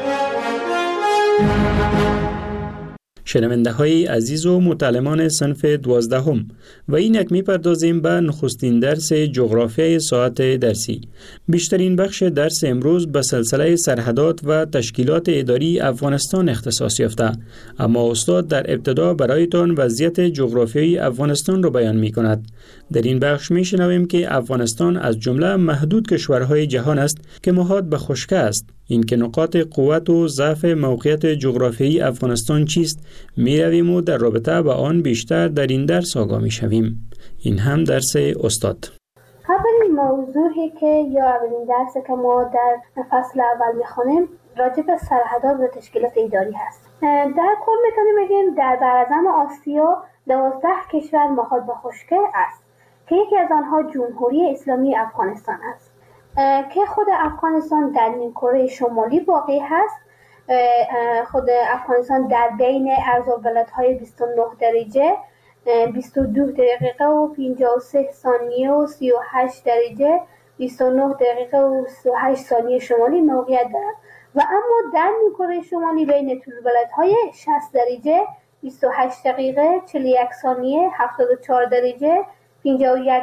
شنونده های عزیز و متعلمان صنف دوازدهم و اینک می پردازیم به نخستین درس جغرافیای ساعت درسی. بیشترین بخش درس امروز به سلسله سرحدات و تشکیلات اداری افغانستان اختصاص یافته، اما استاد در ابتدا برایتان وضعیت جغرافیایی افغانستان را بیان می کند. در این بخش می شنویم که افغانستان از جمله محدود کشورهای جهان است که محاط به خشکی است. این که نقاط قوت و ضعف موقعیت جغرافیایی افغانستان چیست می رویم و در رابطه با آن بیشتر در این درس آگاه می شویم. این هم درس استاد. اولین موضوعی که یا اولین درسی که ما در فصل اول می خوانیم راجع به سرحدات و تشکیلات اداری هست. در کل میتونیم بگیم در براعظم آسیا دوازده کشور محاط به خشکی است که یکی از آنها جمهوری اسلامی افغانستان است که خود افغانستان در نیمکره شمالی واقع هست. خود افغانستان در بین عرض البلدهای بیست و نه درجه، بیست و دو دقیقه و پنجاه و سه ثانیه و سی و هشت درجه، بیست و نه دقیقه و سی و هشت ثانیه شمالی موقعیت دارد و اما در نیمکره شمالی بین طول‌البلدهای شصت درجه، بیست و هشت دقیقه، چهل و یک ثانیه، هفتاد و چهار درجه، پنجاه و یک